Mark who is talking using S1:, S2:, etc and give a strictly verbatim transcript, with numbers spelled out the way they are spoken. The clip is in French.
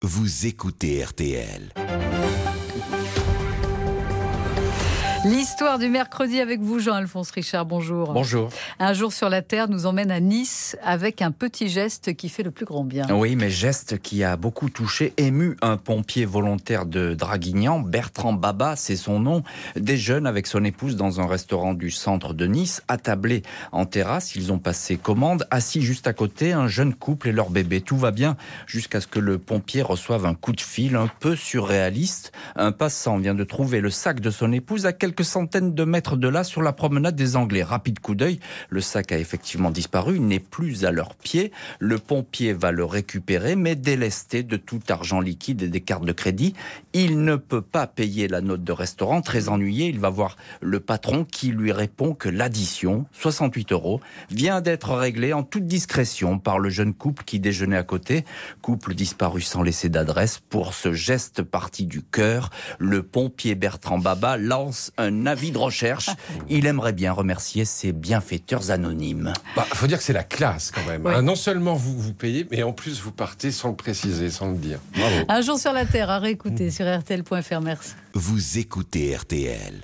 S1: Vous écoutez R T L.
S2: L'histoire du mercredi avec vous, Jean-Alphonse Richard, bonjour.
S3: Bonjour.
S2: Un jour sur la Terre nous emmène à Nice avec un petit geste qui fait le plus grand bien.
S3: Oui, mais geste qui a beaucoup touché, ému un pompier volontaire de Draguignan, Bertrand Baba, c'est son nom, déjeune avec son épouse dans un restaurant du centre de Nice, attablés en terrasse, ils ont passé commande, assis juste à côté, un jeune couple et leur bébé. Tout va bien jusqu'à ce que le pompier reçoive un coup de fil un peu surréaliste. Un passant vient de trouver le sac de son épouse à quelques quelques centaines de mètres de là, sur la promenade des Anglais. Rapide coup d'œil, le sac a effectivement disparu, il n'est plus à leurs pieds. Le pompier va le récupérer, mais délesté de tout argent liquide et des cartes de crédit. Il ne peut pas payer la note de restaurant. Très ennuyé, il va voir le patron qui lui répond que l'addition, soixante-huit euros, vient d'être réglée en toute discrétion par le jeune couple qui déjeunait à côté. Couple disparu sans laisser d'adresse. Pour ce geste parti du cœur, le pompier Bertrand Baba lance un avis de recherche. Il aimerait bien remercier ses bienfaiteurs anonymes.
S4: Bah, faut dire que c'est la classe quand même.
S2: Oui.
S4: Hein, non seulement vous vous payez, mais en plus vous partez sans le préciser, sans le dire. Bravo.
S2: Un jour sur la Terre à réécouter sur R T L point F R. Merci.
S1: Vous écoutez R T L.